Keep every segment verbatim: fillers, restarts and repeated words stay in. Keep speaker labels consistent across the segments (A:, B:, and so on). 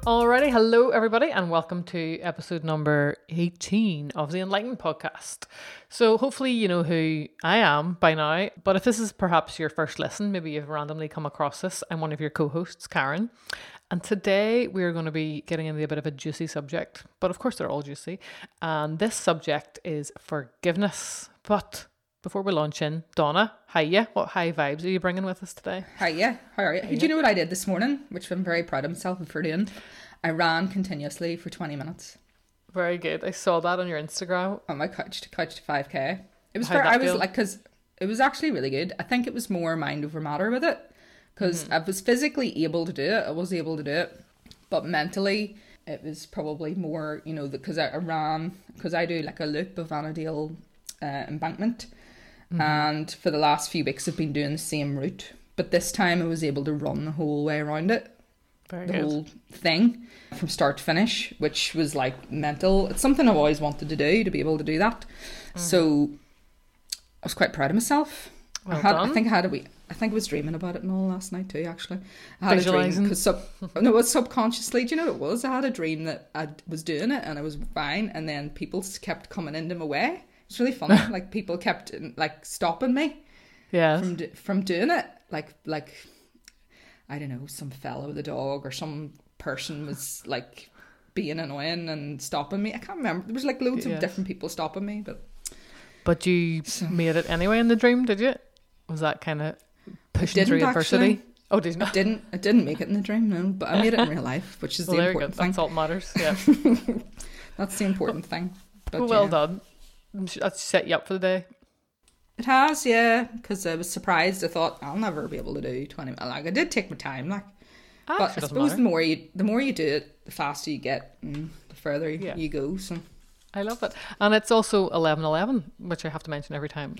A: Alrighty, hello everybody, and welcome to episode number eighteen of the Enlightened Podcast. So hopefully you know who I am by now, but if this is perhaps your first listen, maybe you've randomly come across this, I'm one of your co-hosts, Karen. And today we're going to be getting into a bit of a juicy subject, but of course they're all juicy. And this subject is forgiveness. But before we launch in, Donna, hiya. What high vibes are you bringing with us today?
B: Hiya. How are you?
A: Hiya.
B: Do you know what I did this morning? Which I'm very proud of myself for doing. I ran continuously for twenty minutes.
A: Very good. I saw that on your Instagram.
B: On my couch to couch to five K. It was
A: How'd
B: fair.
A: that
B: I was
A: feel?
B: like, because it was actually really good. I think it was more mind over matter with it. Because
A: Mm-hmm.
B: I was physically able to do it. I was able to do it. But mentally, it was probably more, you know, because I ran, because I do like a loop of Annandale uh, embankment.
A: Mm-hmm.
B: And for the last few weeks, I've been doing the same route. But this time I was able to run the whole way around it.
A: Very
B: the
A: good.
B: whole thing from start to finish, which was like mental. It's something I've always wanted to do, to be able to do that. Mm-hmm. So I was quite proud of myself.
A: Well
B: I, had,
A: done.
B: I think I had a wee, I think I was dreaming about it and all last night too, actually. I had a dream,
A: Visualising.
B: because sub, no, it was subconsciously, do you know what it was? I had a dream that I was doing it and I was fine, and then people s- kept coming into my way. It's really funny. Like people kept like stopping me
A: Yes.
B: from do- from doing it. Like like I don't know, some fella with a dog or some person was like being annoying and stopping me. I can't remember. There was like loads
A: Yes.
B: of different people stopping me, but
A: But you
B: So-
A: made it anyway in the dream, did you? Was that kind of pushing through
B: didn't
A: adversity?
B: actually.
A: Oh, did you
B: I
A: not?
B: didn't I didn't make it in the dream, no, but I made it in real life, which is
A: Well,
B: the
A: there you go.
B: important thing.
A: That's all that matters. Yeah.
B: That's the important thing. But
A: Well, well
B: yeah.
A: done. That's set you up for the day.
B: It has, yeah, because I was surprised. I thought I'll never be able to do twenty. Like I did take my time, like.
A: Ah,
B: But
A: sure
B: I
A: doesn't
B: suppose
A: matter.
B: the more you the more you do it, the faster you get, and the further
A: Yeah.
B: you go. So
A: I love it. And it's also eleven eleven, which I have to mention every time.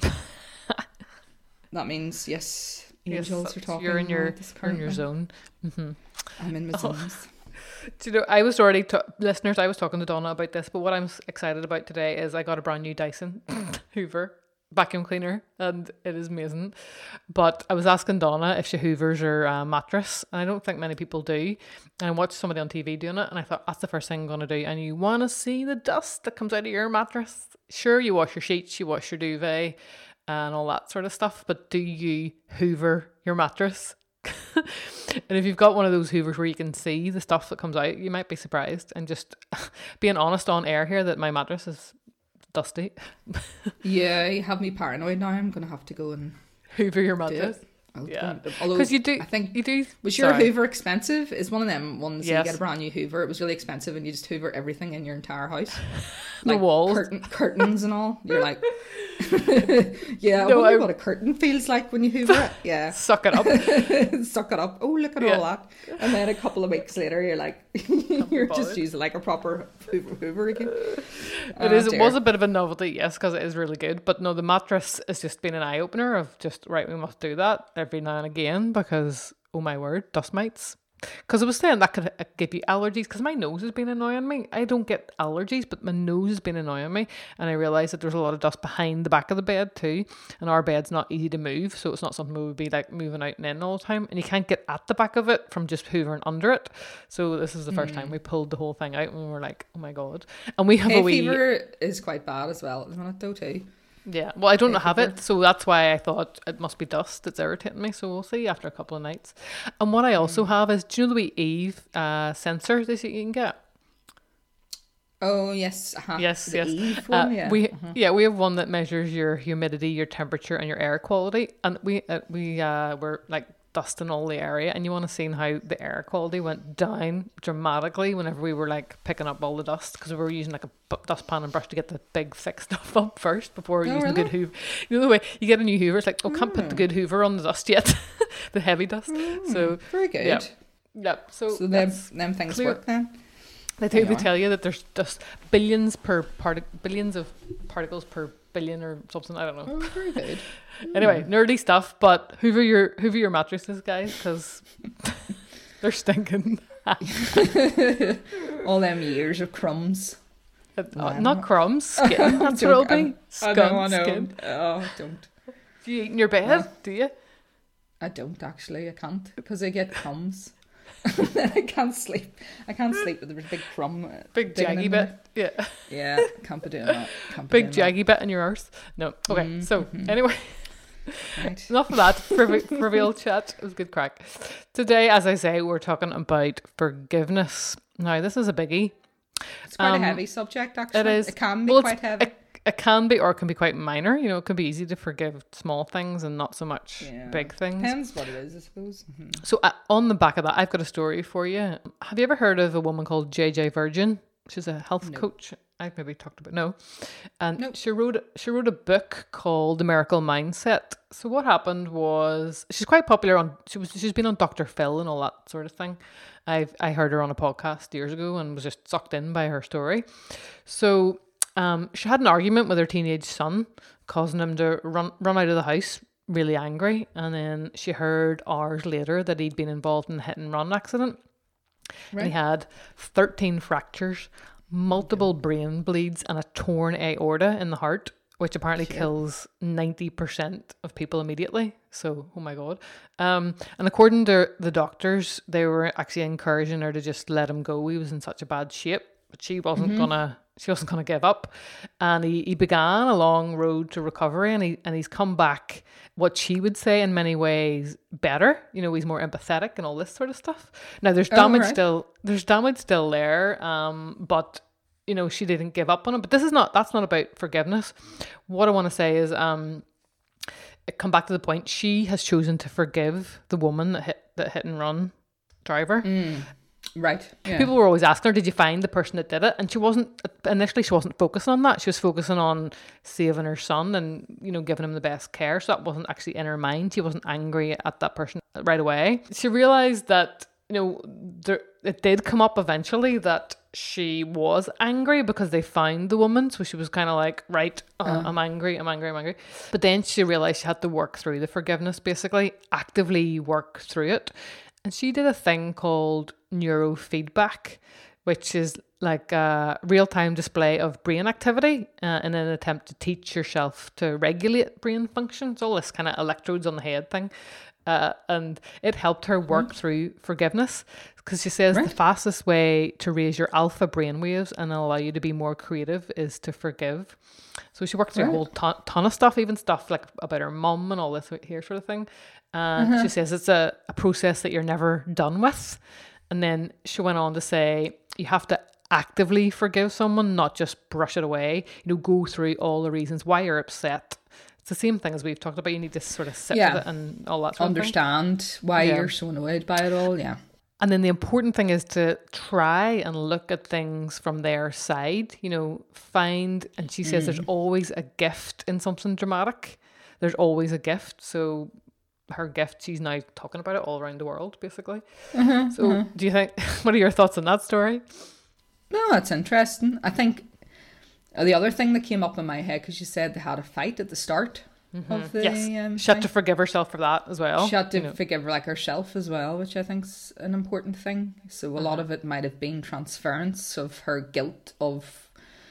B: that means yes,
A: Yes,
B: angels
A: that's-
B: are talking.
A: you're in your,
B: at this
A: you're in your
B: current
A: zone. hmm
B: moment. I'm in my
A: Oh.
B: zones.
A: Do you know, I was already, t- listeners, I was talking to Donna about this, but what I'm s- excited about today is I got a brand new Dyson Hoover vacuum cleaner, and it is amazing. But I was asking Donna if she hoovers her uh, mattress, and I don't think many people do. And I watched somebody on T V doing it, and I thought, that's the first thing I'm going to do. And you want to see the dust that comes out of your mattress? Sure, you wash your sheets, you wash your duvet, and all that sort of stuff, but do you hoover your mattress? And if you've got one of those hoovers where you can see the stuff that comes out, you might be surprised. And just being honest on air here that my mattress is dusty.
B: Yeah, you have me paranoid now. I'm gonna have to go and
A: Hoover your
B: do
A: mattress.
B: it. I'll
A: Yeah.
B: go and- although
A: Because you do,
B: I think
A: you do.
B: was your
A: sorry.
B: Hoover expensive? Is one of them ones
A: Yes.
B: you get a brand new Hoover? It was really expensive, and you just Hoover everything in your entire house,
A: The walls.
B: curtain, curtains and all. You're like, yeah. I
A: No,
B: wonder
A: I-
B: what a curtain feels like when you Hoover it. Yeah.
A: Suck it up.
B: Suck it up. Oh, look at
A: Yeah.
B: all that. And then a couple of weeks later, you're like, you're just
A: bothered.
B: using like a proper Hoover, Hoover again.
A: It is. It was a bit of a novelty, yes, because it is really good. But no, the mattress has just been an eye opener of just right. We must do that every now and again because oh my word, dust mites. Because I was saying that could uh, give you allergies. Because my nose has been annoying me. I don't get allergies, but my nose has been annoying me, and I realised that there's a lot of dust behind the back of the bed too. And our bed's not easy to move, so it's not something we would be like moving out and in all the time. And you can't get at the back of it from just hoovering under it. So this is the first time we pulled the whole thing out, and we were like, oh my god. And we have
B: Hay
A: a wee.
B: fever is quite bad as well at the minute though too.
A: Yeah, well, I don't
B: Hay
A: have
B: fever.
A: it, so that's why I thought it must be dust that's irritating me. So we'll see after a couple of nights. And what I also have is, do you know the wee Eve uh, sensor that you can get?
B: Oh yes, uh-huh.
A: Yes,
B: The
A: yes.
B: Eve
A: Uh,
B: one, yeah.
A: we
B: uh-huh.
A: yeah we have one that measures your humidity, your temperature, and your air quality. And we uh, we uh, were like dusting all the area, and you want to see how the air quality went down dramatically whenever we were like picking up all the dust, because we were using like a bu- dustpan and brush to get the big thick stuff up first before we were
B: Oh,
A: using the good
B: really?
A: hoover. You know the way you get a new hoover, it's like, oh, can't put the good hoover on the dust yet, the heavy dust. So
B: Very good.
A: yeah, yeah. So,
B: So them,
A: that's-
B: them things
A: clear.
B: work then.
A: they do.
B: There
A: They
B: you are.
A: tell you that there's just billions per part, billions of particles per billion or something. I don't know.
B: Oh, very good.
A: Anyway, nerdy stuff. But hoover your hoover your mattresses, guys, because they're stinking.
B: All them years of crumbs.
A: Uh,
B: Wow.
A: not crumbs, skin. That's what it'll be.
B: I know,
A: Scum,
B: I know.
A: skin.
B: Oh, don't.
A: Do you eat in your bed?
B: No.
A: Do you?
B: I don't actually. I can't because I get crumbs. then I can't sleep. I can't sleep with a big crumb. uh,
A: Big
B: digging
A: jaggy
B: in
A: bit.
B: there.
A: Yeah.
B: Yeah, can't be doing that. Can't be
A: Big
B: doing
A: jaggy bit in your arse. No. Okay.
B: Mm,
A: So
B: mhm.
A: anyway,
B: that. Right.
A: enough of that trivi- trivial chat. It was good crack. Today, as I say, we're talking about forgiveness. Now, this is a biggie.
B: It's quite
A: Um,
B: a heavy subject, actually.
A: It is.
B: It can be
A: Well, it's-
B: quite heavy.
A: It, it can be, or it can be quite minor. You know, it can be easy to forgive small things and not so much
B: Yeah.
A: big things.
B: Depends what it is, I suppose. Mhm.
A: So, uh, on the back of that, I've got a story for you. Have you ever heard of a woman called J J Virgin? She's a health
B: No.
A: coach. I've maybe talked about no, and
B: Nope.
A: she wrote she wrote a book called The Miracle Mindset. So what happened was she's quite popular on she was she's been on Doctor Phil and all that sort of thing. I've I heard her on a podcast years ago and was just sucked in by her story. So um, she had an argument with her teenage son, causing him to run run out of the house really angry, and then she heard hours later that he'd been involved in a hit and run accident. And he
B: Right.
A: had thirteen fractures, multiple brain bleeds, and a torn aorta in the heart, which apparently
B: Shit.
A: kills ninety percent of people immediately. So, oh my God. Um, and according to the doctors, they were actually encouraging her to just let him go. He was in such a bad shape, but she wasn't
B: Mhm.
A: gonna. She wasn't gonna give up, and he, he began a long road to recovery, and he and he's come back. What she would say in many ways better. You know, he's more empathetic and all this sort of stuff. Now there's
B: Oh,
A: damage
B: right.
A: still. There's damage still there. Um, but you know she didn't give up on it. But this is not. That's not about forgiveness. What I want to say is, um, come back to the point. She has chosen to forgive the woman that hit that hit and run driver.
B: Mm. Right. Yeah.
A: People were always asking her, did you find the person that did it? And she wasn't, initially she wasn't focusing on that. She was focusing on saving her son and, you know, giving him the best care. So that wasn't actually in her mind. She wasn't angry at that person right away. She realized that, you know, there, it did come up eventually that she was angry because they found the woman. So she was kind of like, right, uh,
B: Uh.
A: I'm angry, I'm angry, I'm angry. But then she realized she had to work through the forgiveness, basically, actively work through it. And she did a thing called neurofeedback, which is like a real-time display of brain activity uh, in an attempt to teach yourself to regulate brain functions, all this kind of electrodes on the head thing. Uh, and it helped her work mm. through forgiveness because she says right. the fastest way to raise your alpha brain waves and allow you to be more creative is to forgive. So she worked through right. a whole ton, ton of stuff, even stuff like about her mum and all this here sort of thing. And uh-huh. she says it's a, a process that you're never done with. And then she went on to say you have to actively forgive someone, not just brush it away. You know, go through all the reasons why you're upset. It's the same thing as we've talked about. You need to sort of sit
B: yeah.
A: with it and all that sort
B: Understand
A: of thing.
B: why
A: yeah.
B: you're so annoyed by it all. Yeah.
A: And then the important thing is to try and look at things from their side, you know, find, and she says mm. there's always a gift in something dramatic. There's always a gift. So her gift, she's now talking about it all around the world, basically. Uh-huh, so uh-huh. do you think, what are your thoughts on that story?
B: No, that's interesting. I think the other thing that came up in my head, because you said they had a fight at the start mm-hmm. of the
A: yes.
B: um,
A: she had to forgive herself for that as well.
B: She had to
A: you know.
B: forgive like herself as well, which I think's an important thing. So a uh-huh. lot of it might have been transference of her guilt of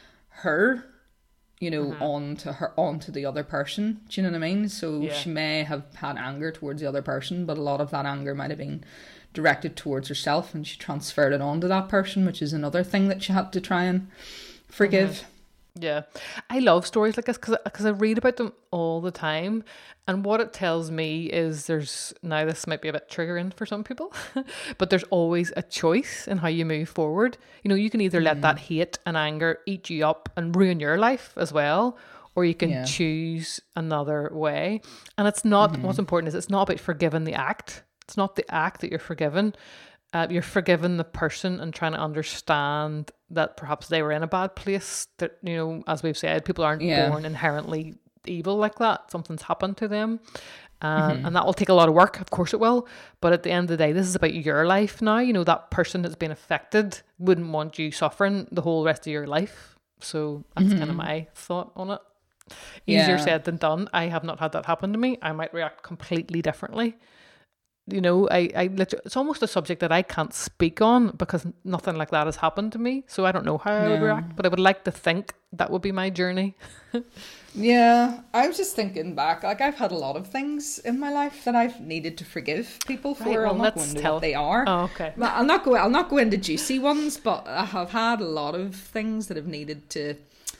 B: her, you know, mm-hmm. onto her, onto the other person. Do you know what I mean? So yeah. she may have had anger towards the other person, but a lot of that anger might have been directed towards herself, and she transferred it onto that person, which is another thing that she had to try and forgive.
A: Mm-hmm. Yeah, I love stories like this because because I read about them all the time, and what it tells me is there's, now this might be a bit triggering for some people, but there's always a choice in how you move forward. You know, you can either let mm. that hate and anger eat you up and ruin your life as well, or you can yeah. choose another way. And it's not, mm-hmm. what's important is it's not about forgiving the act. It's not the act that you're forgiven. Uh, you're forgiving the person and trying to understand that perhaps they were in a bad place. That, you know, as we've said, people aren't yeah. born inherently evil like that. Something's happened to them. Uh, mm-hmm. And that will take a lot of work. Of course it will. But at the end of the day, this is about your life now. You know, that person that's been affected wouldn't want you suffering the whole rest of your life. So that's mm-hmm. kind of my thought on it. Easier yeah. said than done. I have not had that happen to me. I might react completely differently. you know, I, I lit- it's almost a subject that I can't speak on because nothing like that has happened to me. So I don't know how I would
B: No.
A: react, but I would like to think that would be my journey.
B: Yeah, I was just thinking back. Like, I've had a lot of things in my life that I've needed to forgive people for.
A: Right, well,
B: I'll not go
A: let's
B: into
A: tell-
B: what they are.
A: Oh, okay.
B: But I'll not go. I'll not go into juicy ones. But I have had a lot of things that have needed to.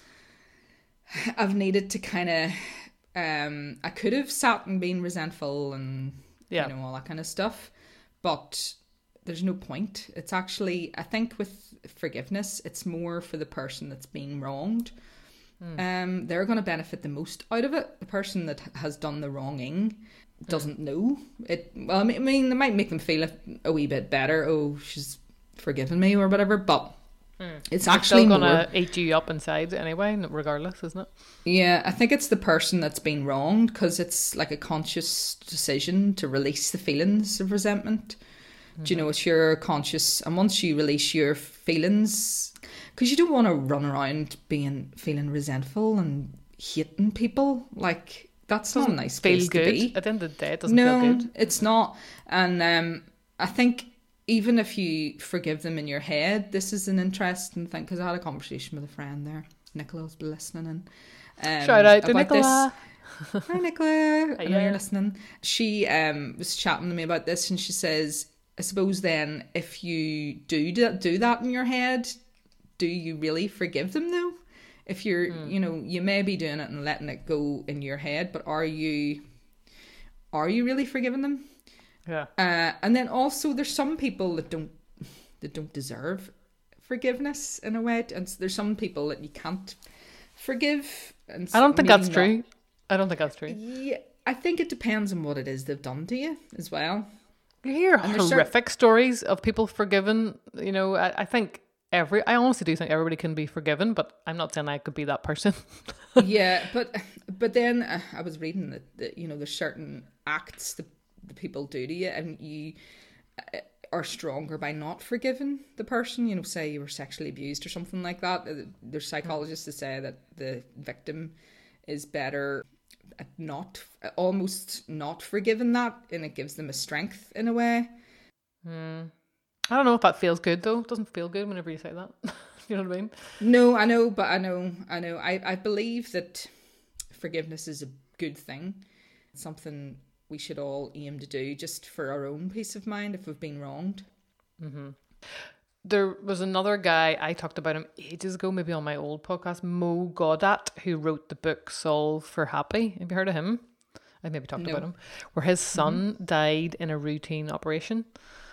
B: I've needed to kind of. Um, I could have sat and been resentful and
A: Yeah.
B: you know all that kind of stuff, but there's no point. It's actually, I think, with forgiveness, it's more for the person that's being wronged. Um, they're going to benefit the most out of it. The person that has done the wronging doesn't know it. Well, I mean, I mean, it might make them feel a, a wee bit better. Oh, she's forgiven me or whatever. But
A: Mm.
B: it's
A: It's
B: actually
A: still
B: more.
A: gonna eat you up inside anyway, regardless, isn't it?
B: Yeah, I think it's the person that's been wronged because it's like a conscious decision to release the feelings of resentment. Mm-hmm. Do you know, it's your conscious, and once you release your feelings, because you don't want to run around being feeling resentful and hating people. Like, that's not a nice
A: Feel
B: place
A: good
B: to be.
A: at the end of the day. It doesn't
B: No,
A: feel good.
B: it's not. And um, I think even if you forgive them in your head, this is an interesting thing, because I had a conversation with a friend there. Nicola's been listening in. Um,
A: Shout out to
B: about this.
A: Nicola.
B: Hi, Nicola. I know
A: Hiya.
B: you're listening. She um, was chatting to me about this, and she says, I suppose then, if you do do do that in your head, do you really forgive them though? If you're,
A: Mm.
B: you know, you may be doing it and letting it go in your head, but are you, are you really forgiving them?
A: Yeah.
B: Uh, and then also, there's some people that don't that don't deserve forgiveness in a way, and there's some people that you can't forgive. And
A: I don't think
B: maybe
A: that's
B: not.
A: true. I don't think that's true.
B: Yeah, I think it depends on what it is they've done to you as well.
A: You hear
B: And there's
A: horrific stories of people forgiven. You know, I, I think every, I honestly do think everybody can be forgiven, but I'm not saying I could be that person.
B: Yeah, but but then uh, I was reading that, that you know there's certain acts that the people do to you, and you uh, are stronger by not forgiving the person. You know, say you were sexually abused or something like that. Uh, There's psychologists that say that the victim is better at not almost not forgiving that, and it gives them a strength in a way.
A: Mm. I don't know if that feels good though. It doesn't feel good whenever you say that. You know what I mean?
B: No, I know, but I know, I know. I, I believe that forgiveness is a good thing. It's something we should all aim to do just for our own peace of mind if we've been wronged.
A: Mm-hmm. There was another guy, I talked about him ages ago, maybe on my old podcast, Mo Godat, who wrote the book Solve for Happy. Have you heard of him? I maybe talked
B: No.
A: about him. Where his son mm-hmm. died in a routine operation.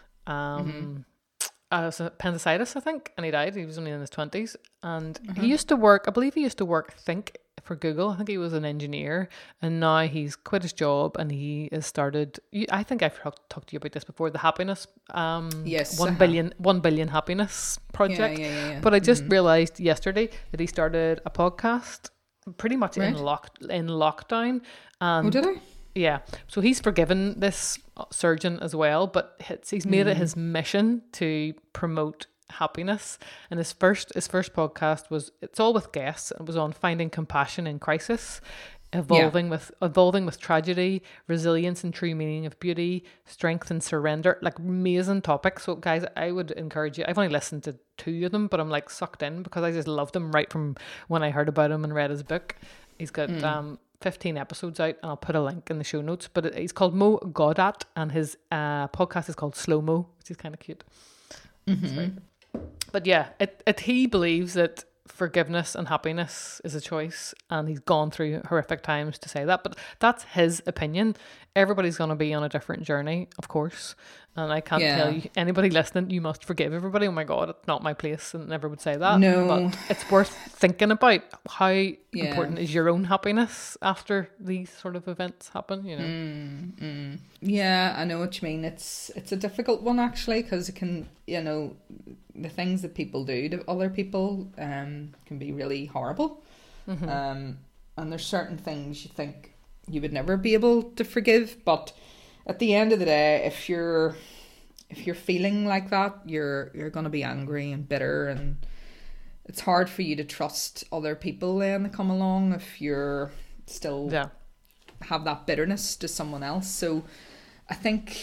A: Um, mm-hmm. uh, it was appendicitis, I think, and he died. He was only in his twenties. And mm-hmm. he used to work, I believe he used to work Think for Google. I think he was an engineer, and now he's quit his job and he has started, I think I've talked to you about this before, the happiness um
B: yes,
A: one
B: uh-huh.
A: billion one billion happiness project.
B: Yeah, yeah, yeah, yeah.
A: But I just
B: mm-hmm.
A: realized yesterday that he started a podcast pretty much
B: right.
A: in lock in lockdown. And
B: oh, did I?
A: Yeah, so he's forgiven this surgeon as well, but it's, he's made mm. it his mission to promote happiness. And his first his first podcast was, it's all with guests. It was on finding compassion in crisis, evolving yeah. with evolving with tragedy, resilience and true meaning of beauty, strength and surrender. Like, amazing topics. So guys, I would encourage you. I've only listened to two of them, but I'm like sucked in because I just loved him right from when I heard about him and read his book. He's got mm. um fifteen episodes out, and I'll put a link in the show notes. But he's called Mo Godat, and his uh, podcast is called Slow Mo, which is kind of cute.
B: Mm-hmm.
A: But yeah, it, it he believes that forgiveness and happiness is a choice, and he's gone through horrific times to say that. But that's his opinion. Everybody's going to be on a different journey, of course. And I can't yeah. tell you, anybody listening, you must forgive everybody. Oh my God, it's not my place, and never would say that.
B: No.
A: But it's worth thinking about how yeah. important is your own happiness after these sort of events happen, you know.
B: Mm, mm. Yeah, I know what you mean. It's it's a difficult one, actually, because it can, you know, the things that people do to other people um, can be really horrible. Mm-hmm. Um, and there's certain things you think you would never be able to forgive, but at the end of the day, if you're if you're feeling like that, you're you're gonna be angry and bitter, and it's hard for you to trust other people then to come along if you're still
A: yeah.
B: have that bitterness to someone else. So I think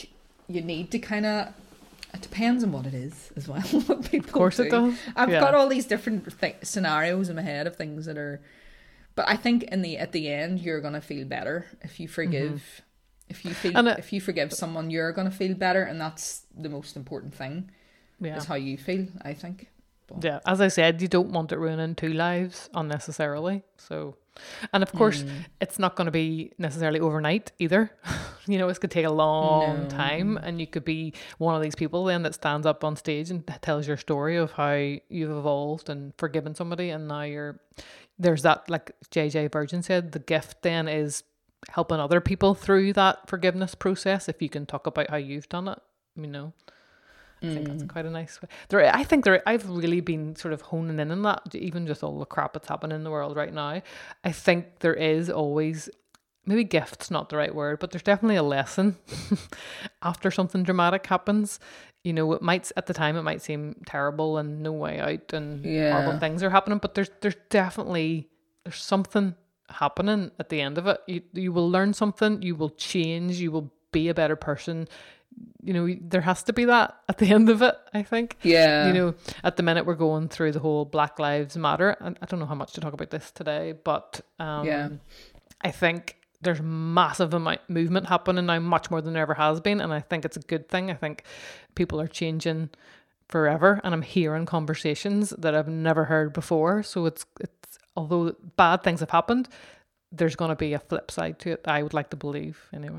B: you need to kind of, it depends on what it is as well. What people
A: Of course
B: do.
A: it does.
B: I've
A: Yeah.
B: got all these different th- scenarios in my head of things that are, but I think in the at the end you're gonna feel better if you forgive.
A: Mm-hmm.
B: If you feel
A: And it-
B: if you forgive someone, you're gonna feel better, and that's the most important thing.
A: Yeah.
B: Is how you feel. I think. But,
A: Yeah, as I said, you don't want it ruining two lives unnecessarily. So, and of course,
B: Mm.
A: it's not going to be necessarily overnight either. You know, it's going to take a long
B: No.
A: time, and you could be one of these people then that stands up on stage and tells your story of how you've evolved and forgiven somebody, and now you're there's that, like J J Virgin said, the gift then is helping other people through that forgiveness process. If you can talk about how you've done it, you know. I think that's quite a nice way. There, I think there. I've really been sort of honing in on that, even just all the crap that's happening in the world right now. I think there is always, maybe gift's not the right word, but there's definitely a lesson after something dramatic happens. You know, it might at the time it might seem terrible and no way out and
B: Yeah.
A: horrible things are happening, but there's there's definitely there's something happening at the end of it. You you will learn something. You will change. You will be a better person. You know, there has to be that at the end of it, I think.
B: Yeah.
A: You know, at the minute we're going through the whole Black Lives Matter, and I don't know how much to talk about this today, but um,
B: Yeah.
A: I think there's massive amount movement happening now, much more than there ever has been, and I think it's a good thing. I think people are changing forever, and I'm hearing conversations that I've never heard before. So it's it's although bad things have happened, there's going to be a flip side to it. I would like to believe, anyway.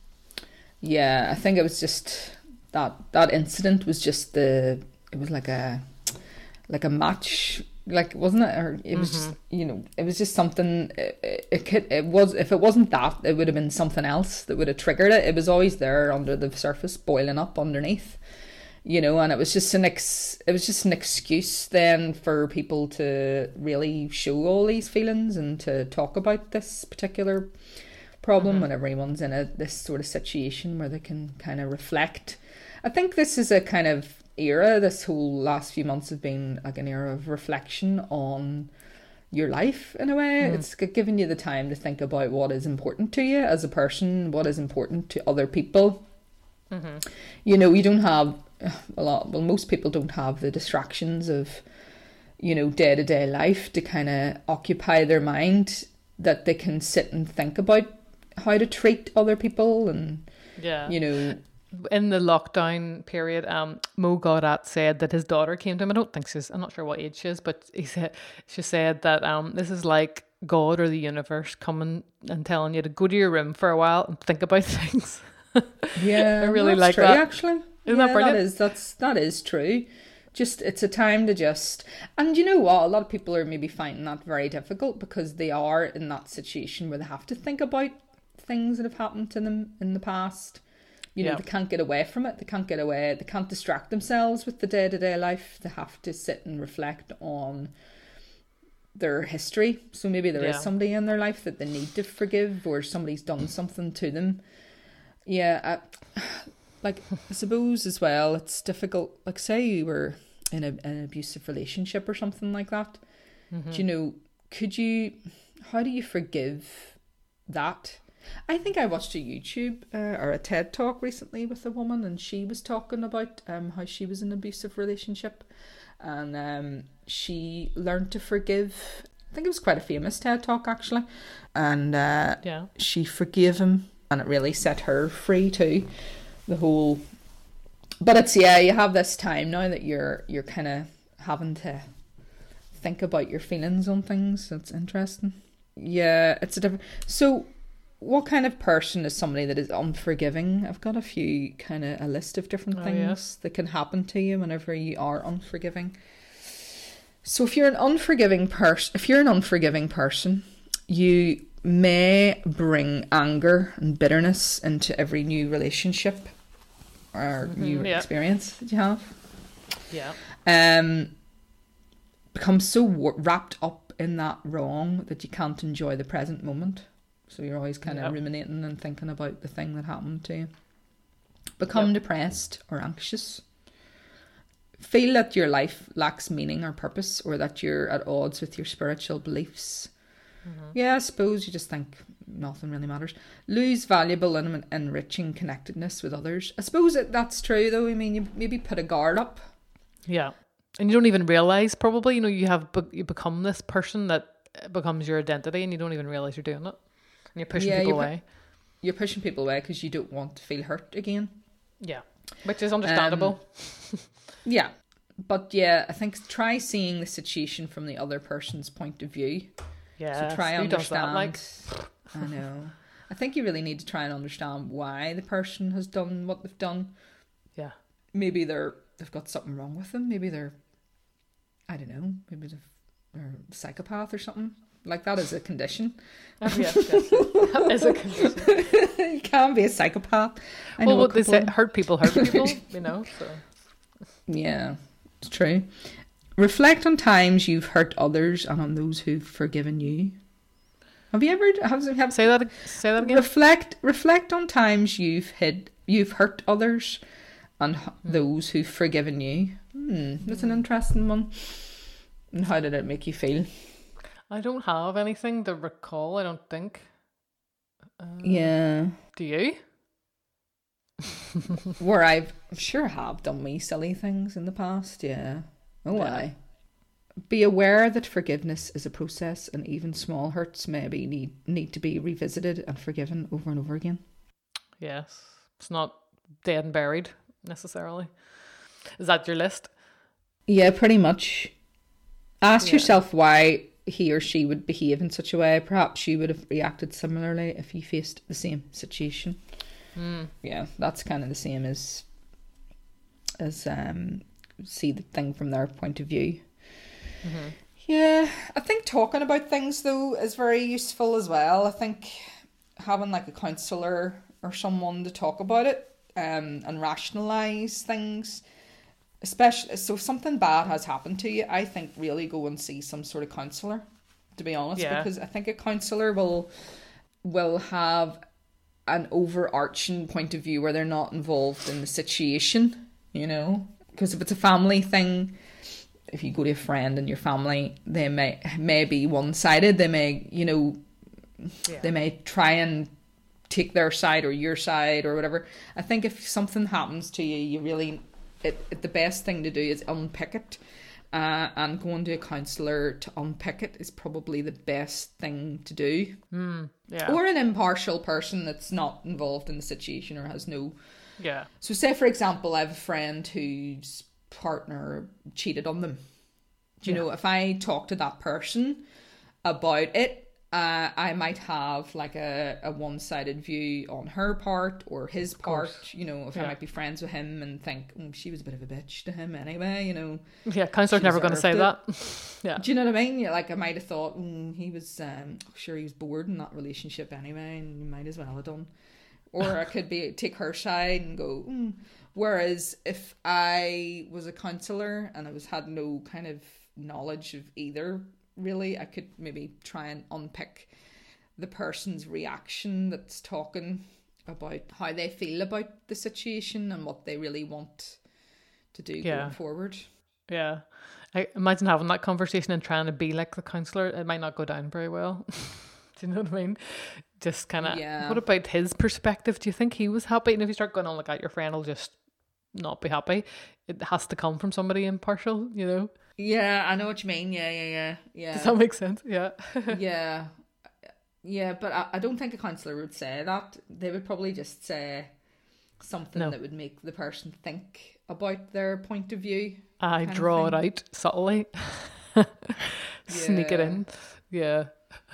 B: Yeah, I think it was just that that incident was just the it was like a like a match, like wasn't it? Or it was just you know it was just something. It, it could it was if it wasn't that, it would have been something else that would have triggered it. It was always there under the surface, boiling up underneath, you know. And it was just an ex it was just an excuse then for people to really show all these feelings and to talk about this particular problem mm-hmm. when everyone's in a this sort of situation where they can kind of reflect. I think this is a kind of era, this whole last few months have been like an era of reflection on your life in a way. Mm. It's giving you the time to think about what is important to you as a person, what is important to other people. Mm-hmm. You know, you don't have a lot, well, most people don't have the distractions of, you know, day-to-day life to kind of occupy their mind, that they can sit and think about how to treat other people. And
A: yeah,
B: you know,
A: in the lockdown period, um, Mo Gaudat said that his daughter came to him. I don't think she's, I'm not sure what age she is, but he said she said that um, this is like God or the universe coming and telling you to go to your room for a while and think about things.
B: Yeah,
A: I really
B: that's
A: like
B: true,
A: that.
B: Actually,
A: isn't
B: yeah,
A: that brilliant?
B: That is that's that is true. Just it's a time to just, and you know what? A lot of people are maybe finding that very difficult because they are in that situation where they have to think about things that have happened to them in the past. You know,
A: yeah.
B: they can't get away from it. They can't get away. They can't distract themselves with the day-to-day life. They have to sit and reflect on their history. So maybe there
A: yeah.
B: is somebody in their life that they need to forgive, or somebody's done something to them. Yeah, I, like I suppose as well, it's difficult. Like say you were in a, an abusive relationship or something like that. Mm-hmm. Do you know, could you, how do you forgive that? I think I watched a YouTube uh, or a TED talk recently with a woman, and she was talking about um, how she was in an abusive relationship, and um, she learned to forgive. I think it was quite a famous TED talk actually, and uh,
A: yeah,
B: she forgave him, and it really set her free too. The whole, but it's yeah, you have this time now that you're you're kind of having to think about your feelings on things. It's interesting. Yeah, it's a different. So, what kind of person is somebody that is unforgiving? I've got a few kind of a list of different
A: oh,
B: things
A: yes.
B: that can happen to you whenever you are unforgiving. So, if you're an unforgiving person, if you're an unforgiving person, you may bring anger and bitterness into every new relationship or mm-hmm, new yeah. experience that you have.
A: Yeah.
B: Um, become so w- wrapped up in that wrong that you can't enjoy the present moment. So you're always kind of yep. ruminating and thinking about the thing that happened to you. Become yep. depressed or anxious. Feel that your life lacks meaning or purpose, or that you're at odds with your spiritual beliefs. Mm-hmm. Yeah, I suppose you just think nothing really matters. Lose valuable and enriching connectedness with others. I suppose that that's true, though. I mean, you maybe put a guard up.
A: Yeah. And you don't even realise, probably, you know, you have be- you become this person that becomes your identity and you don't even realise you're doing it. And you're pushing
B: yeah,
A: people
B: you're pu-
A: away.
B: You're pushing people away because you don't want to feel hurt again.
A: Yeah. Which is understandable.
B: Um, yeah. But yeah, I think try seeing the situation from the other person's point of view.
A: Yeah.
B: So try
A: Who
B: understand.
A: does that, like?
B: I know. I think you really need to try and understand why the person has done what they've done.
A: Yeah.
B: Maybe they're they've got something wrong with them. Maybe they're, I don't know. Maybe they're, they're a psychopath or something. Like that is a condition.
A: Oh, yes, yes. That is a condition.
B: You can be a psychopath. I
A: well,
B: know
A: what they say, hurt people hurt people, you know. So
B: yeah, it's true. Reflect on times you've hurt others and on those who've forgiven you. Have you ever have, have
A: say that say that again?
B: Reflect reflect on times you've hid you've hurt others and mm. those who've forgiven you. Hmm, that's an interesting one. And how did it make you feel?
A: I don't have anything to recall, I don't think.
B: Um, yeah.
A: Do you?
B: Where I've I'm sure have done me silly things in the past, yeah. Oh, yeah. I. Be aware that forgiveness is a process and even small hurts maybe need, need to be revisited and forgiven over and over again.
A: Yes. It's not dead and buried, necessarily. Is that your list?
B: Yeah, pretty much. Ask
A: yeah.
B: yourself why he or she would behave in such a way. Perhaps you would have reacted similarly if you faced the same situation.
A: Mm.
B: Yeah, that's kind of the same as as um see the thing from their point of view. Mm-hmm. Yeah, I think talking about things though is very useful as well. I think having like a counsellor or someone to talk about it um and rationalise things. Especially, so if something bad has happened to you, I think really go and see some sort of counsellor, to be honest,
A: yeah.
B: because I think a counsellor will will have an overarching point of view where they're not involved in the situation, you know, because if it's a family thing, if you go to a friend and your family, they may may be one-sided, they may, you know, yeah. they may try and take their side or your side or whatever. I think if something happens to you, you really... It, it, the best thing to do is unpick it, uh, and going to a counsellor to unpick it is probably the best thing to do.
A: Mm, yeah.
B: Or an impartial person that's not involved in the situation or has no...
A: Yeah.
B: So say, for example, I have a friend whose partner cheated on them. Do you yeah. know, if I talk to that person about it, Uh, I might have like a, a one-sided view on her part or his part, you know, if yeah. I might be friends with him and think, oh, she was a bit of a bitch to him anyway, you know.
A: Yeah, counsellor's never going to say it. that. Yeah.
B: Do you know what I mean? Yeah, like I might have thought, mm, he was, um, sure he was bored in that relationship anyway and you might as well have done. Or I could be take her side and go, mm. Whereas if I was a counsellor and I was had no kind of knowledge of either, really, I could maybe try and unpick the person's reaction that's talking about how they feel about the situation and what they really want to do yeah. going forward.
A: Yeah. I imagine having that conversation and trying to be like the counsellor, it might not go down very well. Do you know what I mean? Just kind of, yeah. What about his perspective? Do you think he was happy? And if you start going on like that, your friend will just not be happy. It has to come from somebody impartial, you know?
B: Yeah, I know what you mean. Yeah, yeah, yeah, yeah.
A: Does that make sense? Yeah.
B: yeah. Yeah, but I, I don't think a counsellor would say that. They would probably just say something no. that would make the person think about their point of view.
A: I draw it out subtly. Sneak yeah. it in. Yeah.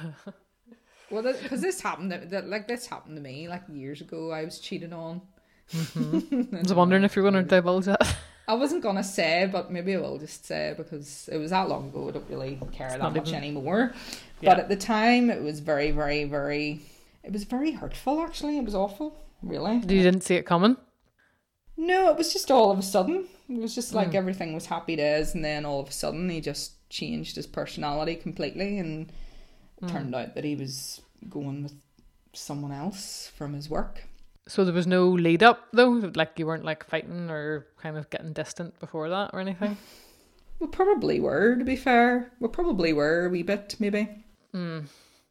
B: Well, because this happened, that like this happened to me like years ago. I was cheated on.
A: Mm-hmm. I was wondering if you were going to divulge that.
B: I wasn't going to say, but maybe I will just say because it was that long ago. I don't really care it's that much even... anymore. Yeah. But at the time, it was very, very, very... It was very hurtful, actually. It was awful, really.
A: You didn't see it coming?
B: No, it was just all of a sudden. It was just like mm. everything was happy days, and then all of a sudden he just changed his personality completely, and it mm. turned out that he was going with someone else from his work.
A: So there was no lead up though? Like you weren't like fighting or kind of getting distant before that or anything?
B: We probably were, to be fair. We probably were a wee bit, maybe.
A: Mm.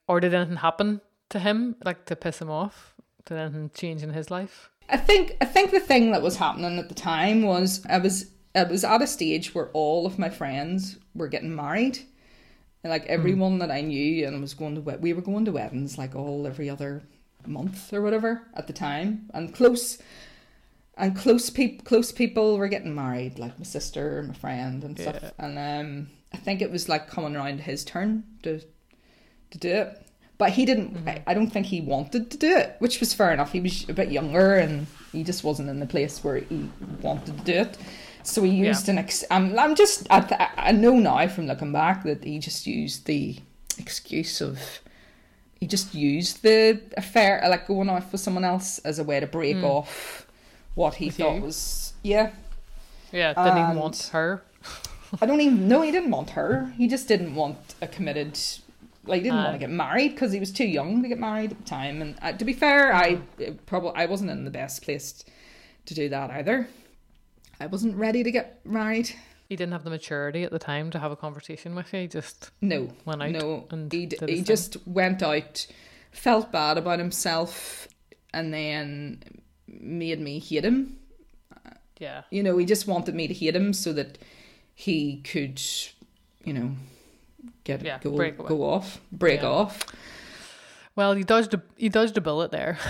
A: or did anything happen to him, like to piss him off? Did anything change in his life?
B: I think I think the thing that was happening at the time was I was I was at a stage where all of my friends were getting married. And like everyone mm. that I knew and was going to we were going to weddings like all every other month or whatever at the time, and close and close people close people were getting married, like my sister, my friend, and stuff. Yeah. And um, I think it was like coming around to his turn to to do it. But he didn't, mm-hmm. I, I don't think he wanted to do it, which was fair enough. He was a bit younger and he just wasn't in the place where he wanted to do it. So he used yeah. an, ex- I'm, I'm just, I, I know now from looking back that he just used the excuse of, he just used the affair, like going off with someone else as a way to break mm. off what he with thought you? was, yeah.
A: Yeah, didn't even want her.
B: I don't even, no, he didn't want her. He just didn't want a committed... Like, he didn't uh, want to get married because he was too young to get married at the time. And uh, to be fair, I probably I wasn't in the best place to do that either. I wasn't ready to get married.
A: He didn't have the maturity at the time to have a conversation with you. He just
B: no,
A: went out.
B: No,
A: and
B: he d- he just went out, felt bad about himself, and then made me hate him.
A: Yeah,
B: you know, he just wanted me to hate him so that he could, you know. Get yeah, go break go off, break yeah. off.
A: Well, you dodged a you dodged a bullet there.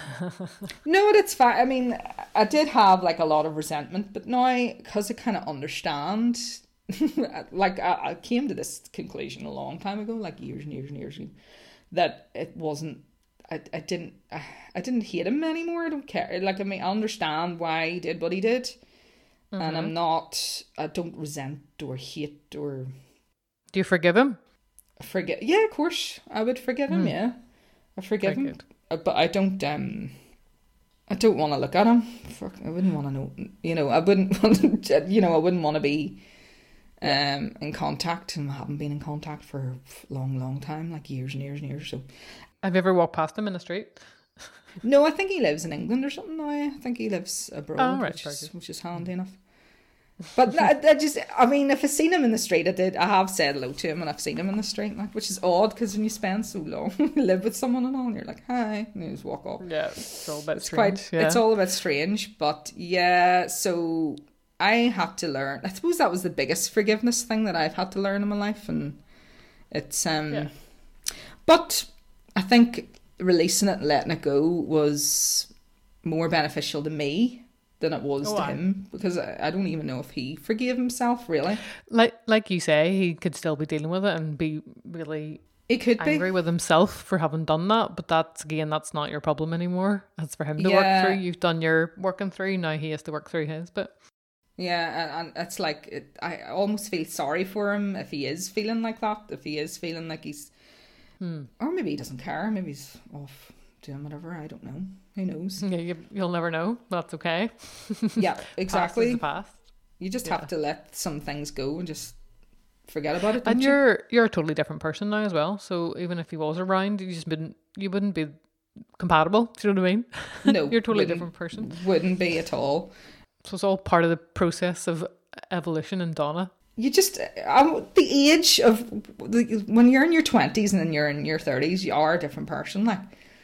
B: No, that's fine. I mean, I did have like a lot of resentment, but now because I kind of understand, like I, I came to this conclusion a long time ago, like years and years and years ago, that it wasn't. I I didn't I, I didn't hate him anymore. I don't care. Like I mean, I understand why he did what he did, mm-hmm. and I'm not. I don't resent or hate or.
A: Do you forgive him?
B: Forget? Yeah, of course. I would forgive him. Mm. Yeah, I forgive Very him. Good. But I don't. Um, I don't want to look at him. Fuck, I wouldn't want to know. You know, I wouldn't want. To, you know, I wouldn't want to be um in contact, and I haven't been in contact for a long, long time, like years and years and years. So,
A: have you ever walked past him in the street?
B: No, I think he lives in England or something now. I think he lives abroad, oh, right, which is which is handy enough. But I, I just, I mean, if I've seen him in the street, I did, I have said hello to him and I've seen him in the street, like, which is odd because when you spend so long, you live with someone and all, and you're like, hi, and you just walk off.
A: Yeah, it's all a bit
B: it's
A: strange.
B: Quite,
A: yeah.
B: It's all a bit strange, but yeah, so I had to learn, I suppose that was the biggest forgiveness thing that I've had to learn in my life, and it's, um, yeah. But I think releasing it and letting it go was more beneficial to me than it was oh, to him, because I, I don't even know if he forgave himself, really.
A: Like like you say, he could still be dealing with it and be really
B: it could
A: angry
B: be.
A: with himself for having done that, but that's, again, that's not your problem anymore. That's for him to
B: yeah.
A: work through. You've done your working through, now he has to work through his bit.
B: Yeah, and, and it's like, it, I almost feel sorry for him if he is feeling like that, if he is feeling like he's... Hmm. Or maybe he doesn't care, maybe he's off doing whatever, I don't know. Who knows?
A: Yeah, you, you'll never know. That's okay.
B: Yeah, exactly.
A: Past is the past.
B: You just
A: yeah.
B: have to let some things go and just forget about it.
A: And
B: you?
A: you're you're a totally different person now as well. So even if he was around, you just wouldn't you wouldn't be compatible. Do you know what I mean?
B: No,
A: you're a totally different person.
B: Wouldn't be at all.
A: So it's all part of the process of evolution in Donna.
B: You just um, the age of the, when you're in your twenties and then you're in your thirties, you are a different person. Like.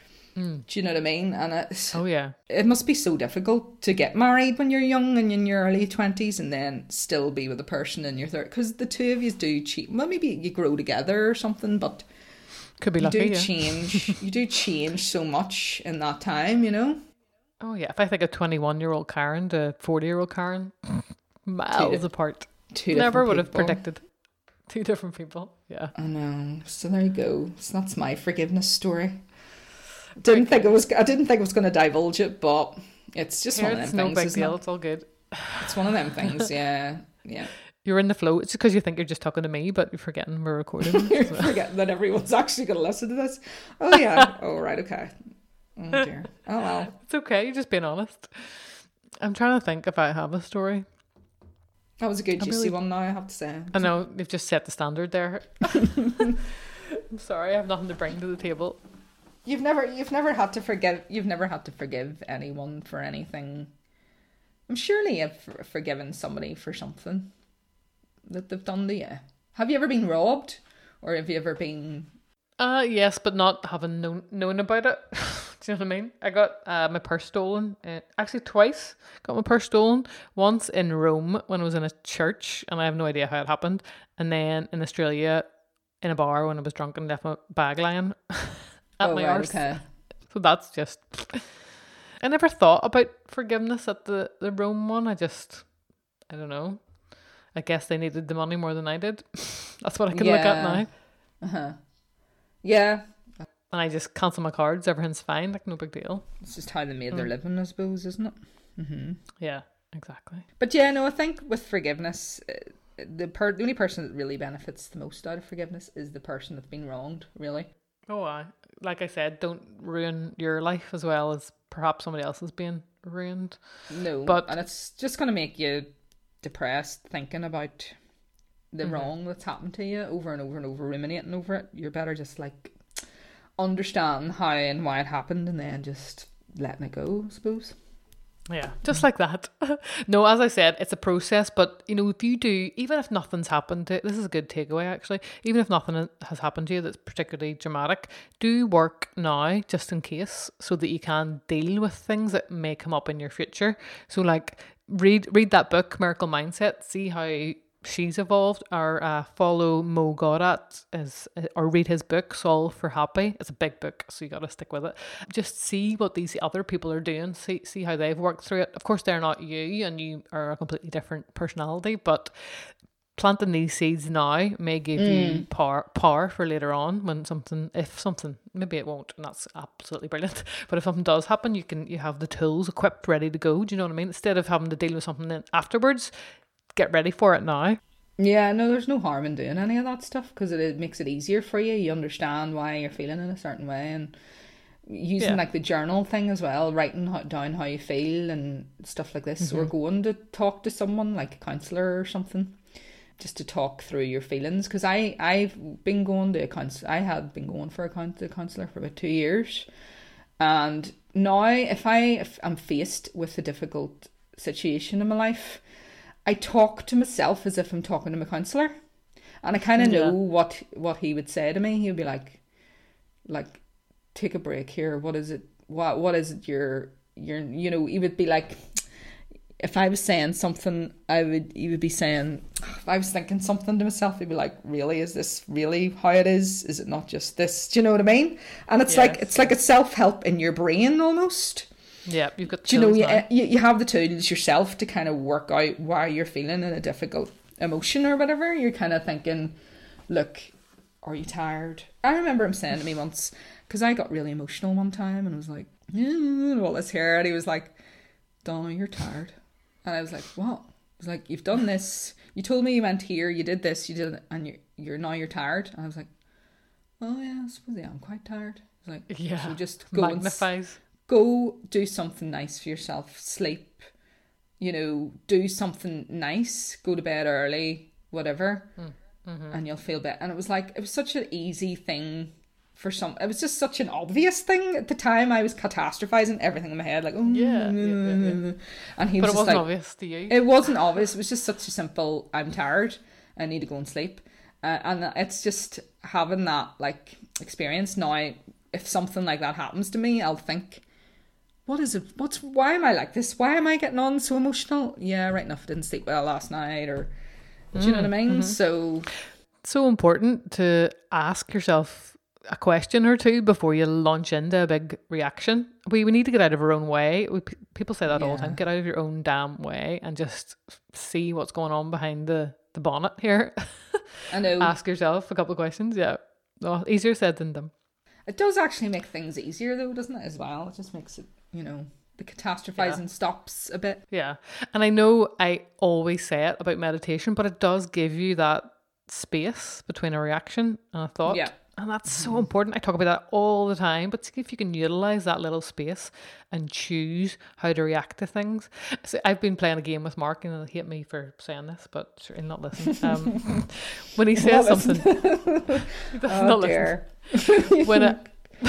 B: Mm. Do you know what I mean? And it's,
A: oh yeah,
B: it must be so difficult to get married when you're young and in your early twenties, and then still be with a person in your thirties, because the two of you do cheat. Well, maybe you grow together or something, but
A: could be
B: you
A: lucky.
B: do
A: yeah.
B: change. You do change so much in that time, you know.
A: Oh yeah, if I think of twenty-one-year-old Karen to forty-year-old Karen, miles two, apart.
B: Two
A: Never would
B: people.
A: have predicted. Two different people. Yeah,
B: I know. So there you go. So that's my forgiveness story. Didn't think it was. I didn't think I was going to divulge it, but it's just
A: Here,
B: one of them
A: it's
B: things.
A: No big
B: isn't
A: deal.
B: It?
A: It's all good.
B: It's one of them things. Yeah, yeah.
A: You're in the flow. It's because you think you're just talking to me, but you're forgetting we're recording.
B: You're so. Forgetting that everyone's actually going to listen to this. Oh yeah. Oh right. Okay. Oh dear. Oh well.
A: It's okay. You're just being honest. I'm trying to think if I have a story.
B: That was a good
A: I'm
B: juicy
A: really...
B: one. Now I have to say.
A: I know you've just set the standard there. I'm sorry. I have nothing to bring to the table.
B: You've never, you've never had to forgive. You've never had to forgive anyone for anything. I'm surely you've forgiven somebody for something that they've done to you. Have you ever been robbed, or have you ever been?
A: Uh, yes, but not having known known about it. Do you know what I mean? I got uh, my purse stolen. Uh, actually, twice. Got my purse stolen. Once in Rome when I was in a church, and I have no idea how it happened. And then in Australia, in a bar when I was drunk and left my bag lying at
B: Oh,
A: my
B: right,
A: arse.
B: okay.
A: So that's just. I never thought about forgiveness at the the Rome one. I just, I don't know. I guess they needed the money more than I did. That's what I can look at
B: Yeah.
A: now.
B: Uh-huh. Yeah.
A: And I just cancel my cards. Everything's fine. Like, no big deal.
B: It's just how they made
A: Mm.
B: their living, I suppose, isn't it? Mm-hmm.
A: Yeah, exactly.
B: But yeah, no, I think with forgiveness, uh, the per- the only person that really benefits the most out of forgiveness is the person that's been wronged, really.
A: Oh, I like I said, don't ruin your life as well as perhaps somebody else is being ruined.
B: No,
A: But-
B: and it's just going to make you depressed thinking about the
A: Mhm.
B: wrong that's happened to you over and over and over, ruminating over it. You're better just like understand how and why it happened and then just letting it go, I suppose.
A: Yeah, just like that. No, as I said, it's a process, but you know, if you do, even if nothing's happened to, this is a good takeaway actually, even if nothing has happened to you that's particularly dramatic, do work now just in case so that you can deal with things that may come up in your future. So like read read that book, Miracle Mindset, see how she's evolved, or uh, follow Mo Godat as, or read his book Solve for Happy. It's a big book, so you got to stick with it. Just see what these other people are doing, see see how they've worked through it. Of course, they're not you, and you are a completely different personality, but planting these seeds now may give you power power for later on when something, if something, maybe it won't, and that's absolutely brilliant, but if something does happen, you can you have the tools equipped, ready to go. Do you know what I mean? Instead of having to deal with something then afterwards, get ready for it now.
B: Yeah, no, there's no harm in doing any of that stuff because it, it makes it easier for you. You understand why you're feeling in a certain way, and using
A: Yeah.
B: like the journal thing as well, writing how, down how you feel and stuff like this, or going to talk to someone like a counsellor or something, just to talk through your feelings. Because I I've been going to a counsellor. I had been going for a counsellor for about two years, and now if I if I'm faced with a difficult situation in my life, I talk to myself as if I'm talking to my counsellor, and I kind of
A: Yeah.
B: know what what he would say to me. He would be like, like, take a break here. What is it? What what is it? You're you're you know. He would be like, if I was saying something, I would he would be saying, if I was thinking something to myself, he'd be like, really, is this really how it is? Is it not just this? Do you know what I mean? And it's like
A: Yes.
B: it's like a self help in your brain almost.
A: Yeah, you've got
B: Do you know,
A: tools
B: you,
A: now.
B: you, you have the tools yourself to kind of work out why you're feeling in a difficult emotion or whatever. You're kind of thinking, look, are you tired? I remember him saying to me once, because I got really emotional one time and I was like, yeah, all this hair. And he was like, Donna, you're tired. And I was like, what? He was like, you've done this. You told me you went here, you did this, you did it, and you're, you're now you're tired. And I was like, oh yeah, I suppose yeah, I'm quite tired. He was like,
A: Yeah,
B: so just go and s-
A: magnifies.
B: go do something nice for yourself, sleep, you know, do something nice, go to bed early, whatever,
A: Mm-hmm.
B: and you'll feel better. And it was like, it was such an easy thing for some, it was just such an obvious thing at the time. I was catastrophizing everything in my head, like, oh,
A: Yeah, yeah, yeah, yeah.
B: and he
A: But
B: was
A: it
B: just
A: wasn't
B: like,
A: obvious to you.
B: it wasn't obvious. It was just such a simple, I'm tired, I need to go and sleep. Uh, and it's just having that like experience now. If something like that happens to me, I'll think, what is it? What's why am I like this? Why am I getting on so emotional? Yeah, right enough, I didn't sleep well last night, or do you know what I mean? So
A: So important to ask yourself a question or two before you launch into a big reaction. We we need to get out of our own way. We, p- people say that all the time.
B: Yeah.
A: Get out of your own damn way and just see what's going on behind the, the bonnet here.
B: I know
A: Ask yourself a couple of questions. Yeah. Well, easier said than done.
B: it does actually make things easier, though, doesn't it? As well, it just makes it, you know, the catastrophizing stops a bit.
A: Yeah. And I know I always say it about meditation, but it does give you that space between a reaction and a thought.
B: Yeah.
A: And that's so important. I talk about that all the time. But see if you can utilize that little space and choose how to react to things. So I've been playing a game with Mark, and he'll hate me for saying this, but sure, he'll not listen. Um, when he says
B: Not
A: something, he does
B: Oh
A: not listen.
B: dear.
A: When it,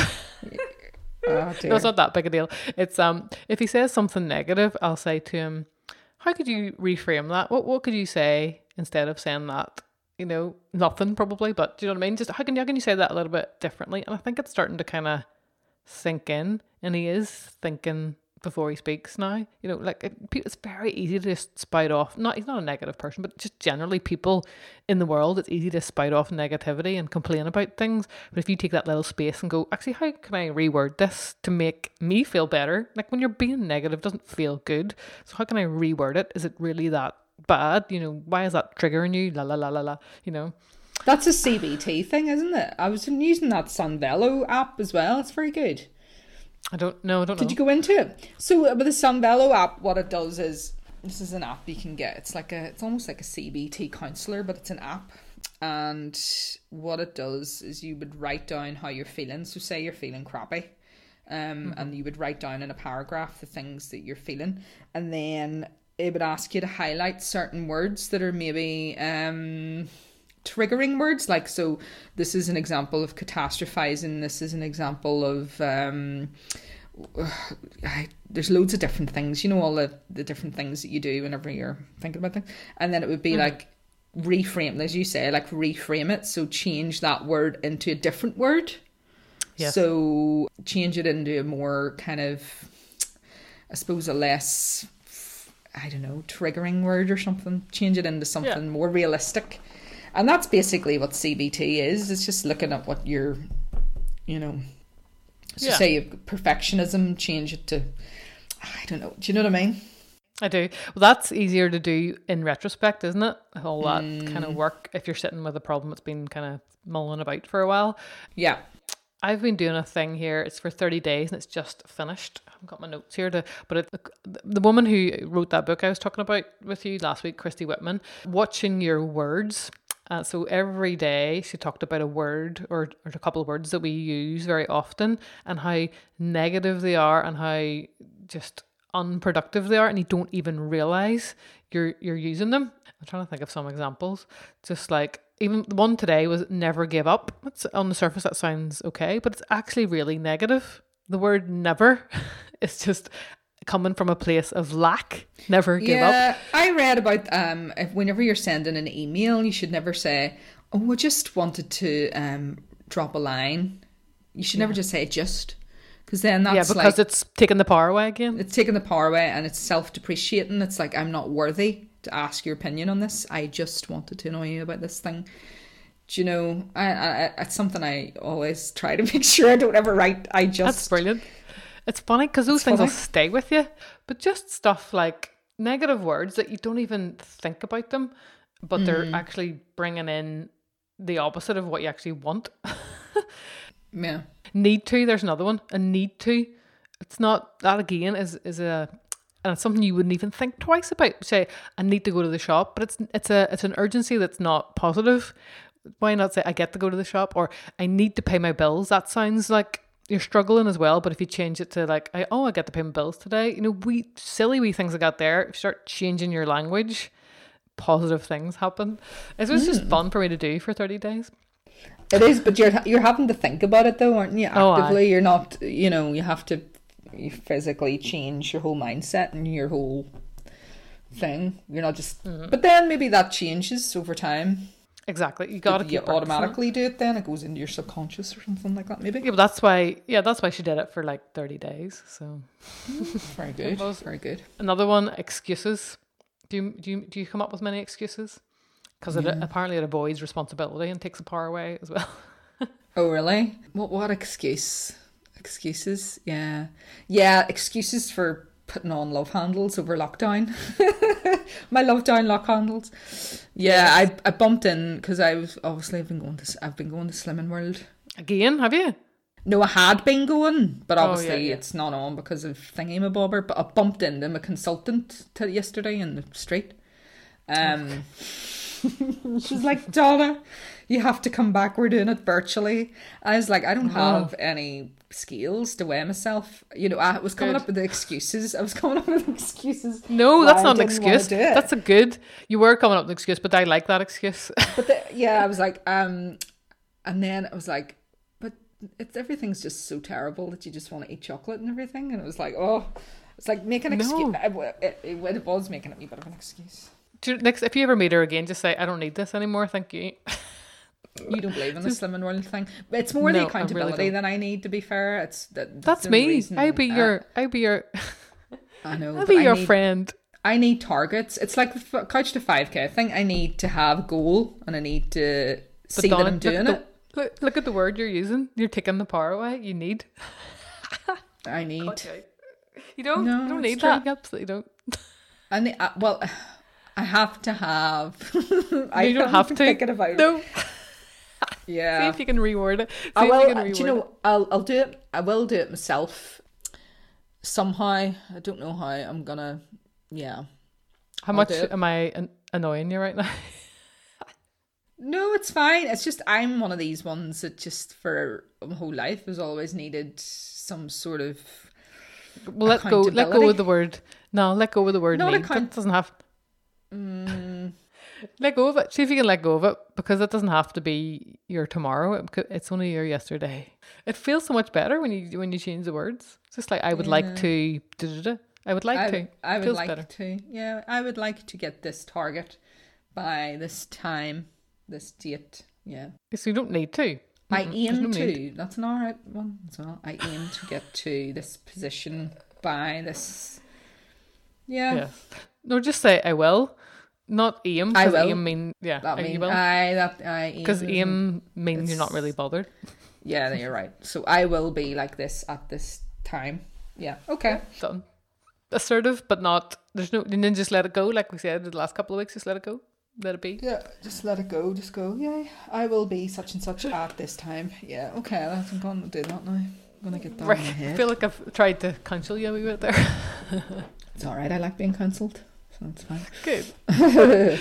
B: Oh dear.
A: no, it's not that big a deal. It's um, if he says something negative, I'll say to him, "How could you reframe that? What what could you say instead of saying that?" you know, nothing probably, but do you know what I mean? Just how can, how can you say that a little bit differently? And I think it's starting to kind of sink in, and he is thinking before he speaks now. You know, like it, it's very easy to just spout off. Not he's not a negative person, but just generally people in the world, it's easy to spout off negativity and complain about things. But if you take that little space and go, actually, how can I reword this to make me feel better? Like when you're being negative, it doesn't feel good. So how can I reword it? Is it really that bad? You know, why is that triggering you? La la la la la. You know.
B: That's a C B T thing, isn't it? I was using that Sunvelo app as well. It's very good.
A: I don't know. I don't know.
B: Did you go into it? So with the Sunvelo app, what it does is, this is an app you can get. It's like a, it's almost like a C B T counselor, but it's an app. And what it does is you would write down how you're feeling. So say you're feeling crappy, um, mm-hmm. and you would write down in a paragraph the things that you're feeling, and then it would ask you to highlight certain words that are maybe um. triggering words. Like, so this is an example of catastrophizing, this is an example of um I, there's loads of different things, you know, all the, the different things that you do whenever you're thinking about things. And then it would be mm. like reframe, as you say, like reframe it, so change that word into a different word. Yes. So change it into a more kind of, I suppose, a less, I don't know, triggering word or something. Change it into something yeah. more realistic. And that's basically what C B T is. It's just looking at what you're, you know, so yeah. say perfectionism, change it to, I don't know. Do you know what I mean?
A: I do. Well, that's easier to do in retrospect, isn't it? All that mm. kind of work if you're sitting with a problem that's been kind of mulling about for a while.
B: Yeah.
A: I've been doing a thing here. It's for thirty days and it's just finished. I haven't got my notes here to, but it, the woman who wrote that book I was talking about with you last week, Christy Whitman, watching your words. Uh, so every day she talked about a word or, or a couple of words that we use very often and how negative they are and how just unproductive they are, and you don't even realize you're you're using them. I'm trying to think of some examples. Just like even the one today was never give up. It's on the surface that sounds okay, but it's actually really negative. The word never is just coming from a place of lack. Never give
B: yeah,
A: up.
B: I read about um if whenever you're sending an email, you should never say, oh, I just wanted to um drop a line. You should yeah. never just say just, because then that's
A: yeah because
B: like,
A: it's taking the power away again.
B: It's taking the power away and it's self-depreciating. It's like, I'm not worthy to ask your opinion on this. I just wanted to know you about this thing. Do you know, I, I it's something I always try to make sure I don't ever write I just.
A: That's brilliant. It's funny because those it's things funny. will stay with you, but just stuff like negative words that you don't even think about them, but mm. they're actually bringing in the opposite of what you actually want.
B: Yeah.
A: Need to, there's another one. A need to. It's not, that again is is a, and it's something you wouldn't even think twice about. Say, I need to go to the shop, but it's it's a it's an urgency that's not positive. Why not say I get to go to the shop, or I need to pay my bills? That sounds like you're struggling as well. But if you change it to like, I, oh, I get to pay my bills today. You know, we silly wee things like that there. If you start changing your language, positive things happen. It was mm. just fun for me to do for thirty days.
B: It is, but you're you're having to think about it though, aren't you? Actively, oh, you're not. You know, you have to you physically change your whole mindset and your whole thing. You're not just. Mm-hmm. But then maybe that changes over time.
A: Exactly, you got to keep
B: automatically do it. Then it goes into your subconscious or something like that. Maybe.
A: Yeah, but that's why. Yeah, that's why she did it for like thirty days. So
B: very good. Very good.
A: Another one: excuses. Do you do you do you come up with many excuses? Because yeah. it apparently it avoids responsibility and takes the power away as well.
B: Oh really? What what excuse? Excuses? Yeah, yeah. Excuses for putting on love handles over lockdown. My lockdown lock handles. Yeah, yes. I I bumped in because I was obviously I've been going to I've been going to Slimming World
A: again. Have you?
B: No, I had been going, but obviously
A: oh, yeah, yeah.
B: it's not on because of thingy-mabobber. But I bumped into my consultant t- yesterday in the street. Um. She's like, Donna, you have to come back. We're doing it virtually. I was like, I don't have oh. any skills to weigh myself. You know, I was coming good. up with the excuses. I was coming up with excuses.
A: No, that's not an excuse. That's a good. You were coming up with an excuse, but I like that excuse.
B: But the, yeah, I was like, um, and then I was like, but it's everything's just so terrible that you just want to eat chocolate and everything. And it was like, oh, it's like making an excuse.
A: No.
B: It, it, it was making a wee bit of an excuse.
A: Do you, next, if you ever meet her again, just say, I don't need this anymore, thank you.
B: You don't believe in the slim and royal thing. But it's more the
A: No, I
B: accountability
A: really
B: that I need, to be fair. It's that,
A: That's
B: the
A: me.
B: reason
A: I'd be
B: I-
A: your, I'd be your,
B: I know.
A: I'd
B: but
A: be
B: I
A: your
B: need,
A: friend.
B: I need targets. It's like the f- couch to five K thing. I need to have a goal and I need to see that
A: Donna,
B: I'm doing
A: look at
B: it.
A: the, look, look at the word you're using. You're taking the power away. You need.
B: I need.
A: Okay. You don't.
B: No,
A: you don't
B: it's
A: need
B: true.
A: that. You absolutely don't.
B: I need, uh, well, I have to have. I
A: you don't have to.
B: Thinking about.
A: No. See
B: Yeah.
A: if you can reword it. See
B: I
A: if
B: will.
A: you can
B: uh,
A: reword
B: Do you know? I'll. I'll do it. I will do it myself. Somehow. I don't know how. I'm gonna. Yeah.
A: it. How
B: I'll
A: much
B: do it.
A: am I an- annoying you right now?
B: No, it's fine. It's just I'm one of these ones that just for my whole life has always needed some sort of.
A: Well, let go. Let go
B: Accountability.
A: of the word. No, let go of the word.
B: Not
A: Need.
B: account-
A: That doesn't have.
B: Mm,
A: Let go of it. See if you can let go of it, because it doesn't have to be your tomorrow. It could- It's only your yesterday. It feels so much better when you when you change the words. It's just like I would like
B: Yeah.
A: to. Da-da-da. I would like
B: I,
A: to.
B: I would
A: Feels
B: like
A: better.
B: to. Yeah, I would like to get this target by this time, this date. Yeah.
A: So you don't need to.
B: I
A: Mm-mm, there's
B: aim
A: no
B: to.
A: need.
B: That's an alright one as well. I aim to get to this position by this. Yeah.
A: Yeah. No, just say I will, not aim.
B: I
A: 'cause
B: will.
A: Aim mean yeah.
B: That
A: uh,
B: means
A: you will.
B: I that I aim
A: Because
B: isn't-
A: aim means you're not
B: it's-
A: really bothered.
B: Yeah, you're right. So I will be like this at this time. Yeah. Okay.
A: Done. Assertive, but not. There's no. And then just let it go, like we said the last couple of weeks. Just let it go. Let it be.
B: Yeah, just let it go. Just go. Yeah, I will be such and such at this time. Yeah. Okay. I'm going to do that now. I'm going to get that
A: Right.
B: in my
A: I
B: head.
A: feel like I've tried to counsel you a wee bit there.
B: It's all right. I like being counselled, so it's fine.
A: Good.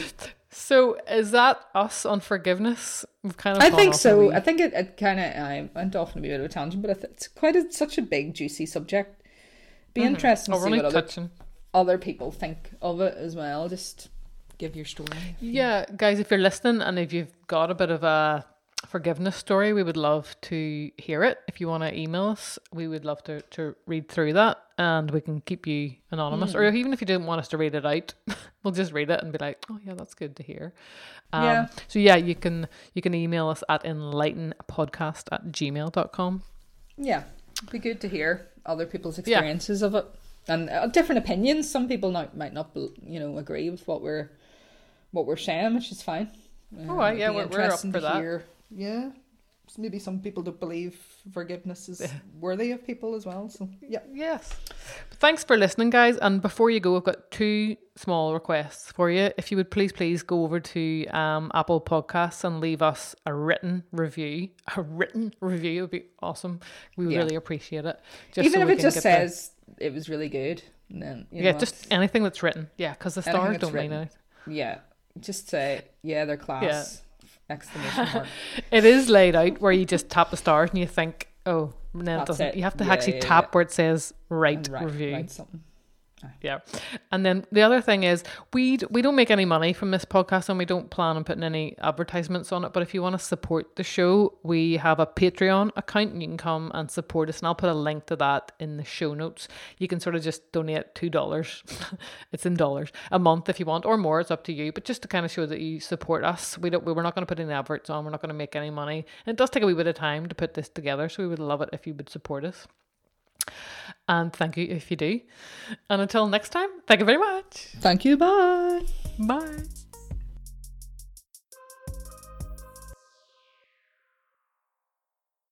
A: So is that us on forgiveness? We've kind of.
B: I
A: gone
B: think
A: off
B: so.
A: a wee-
B: I think it, it kind of. I went off on a bit of a tangent, but I th- it's quite a, such a big, juicy subject. Be
A: Mhm.
B: interesting
A: Oh,
B: to
A: we're
B: see
A: only
B: what other,
A: touching.
B: other people think of it as well. Just give your story.
A: Yeah, guys, if you're listening and if you've got a bit of a forgiveness story, we would love to hear it. If you want to email us, we would love to, to read through that, and we can keep you anonymous. Or even if you didn't want us to read it out, we'll just read it and be like, oh yeah, that's good to hear. Um,
B: Yeah.
A: So yeah, you can you can email us at enlightenpodcast at gmail dot com.
B: Yeah, it'd be good to hear other people's experiences of it and uh, different opinions. Some people not, might not, bel- you know, agree with what we're what we're saying, which is fine. Um,
A: All right,
B: it'd
A: yeah,
B: be
A: we're- we're up
B: interesting
A: for
B: to
A: that.
B: hear. Yeah, so maybe some people don't believe forgiveness is worthy of people as well. So yeah,
A: Yes. But thanks for listening, guys. And before you go, I've got two small requests for you. If you would please, please go over to um, Apple Podcasts and leave us a written review. A written review would be awesome. We would
B: Yeah.
A: really appreciate it. Just
B: even
A: so
B: if
A: we
B: it
A: can
B: just
A: get
B: says it was really good, and then you
A: the, yeah,
B: know,
A: just anything that's written. Yeah, because the
B: Anything
A: stars
B: that's
A: don't mean
B: written.
A: anything.
B: yeah, just say yeah, they're class. Exclamation mark.
A: It is laid out where you just tap the stars and you think, oh, and then it
B: That's
A: doesn't.
B: it.
A: You have to
B: Yeah,
A: actually
B: yeah,
A: tap
B: yeah.
A: where it says write
B: Right,
A: review.
B: write something.
A: Yeah. And then the other thing is we d- we don't make any money from this podcast, and we don't plan on putting any advertisements on it. But if you want to support the show, we have a Patreon account and you can come and support us. And I'll put a link to that in the show notes. You can sort of just donate two dollars. It's in dollars a month if you want, or more. It's up to you. But just to kind of show that you support us, we don't, we we're not going to put any adverts on. We're not going to make any money. And it does take a wee bit of time to put this together. So we would love it if you would support us. And thank you if you do. And until next time, thank you very much.
B: Thank you. Bye.
A: Bye.